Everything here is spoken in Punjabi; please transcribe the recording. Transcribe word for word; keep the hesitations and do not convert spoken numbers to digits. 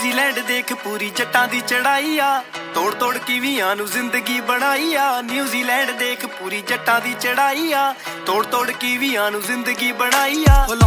ਨਿਊਜ਼ੀਲੈਂਡ ਦੇਖ ਪੂਰੀ ਜੱਟਾਂ ਦੀ ਚੜਾਈ ਆ, ਤੋੜ ਤੋੜ ਕੀਵੀਆਂ ਨੂੰ ਜ਼ਿੰਦਗੀ ਬਣਾਈ ਆ। ਨਿਊਜ਼ੀਲੈਂਡ ਦੇਖ ਪੂਰੀ ਜੱਟਾਂ ਦੀ ਚੜਾਈ ਆ, ਤੋੜ ਤੋੜ ਕੀਵੀਆਂ ਨੂੰ ਜ਼ਿੰਦਗੀ ਬਣਾਈ ਆ।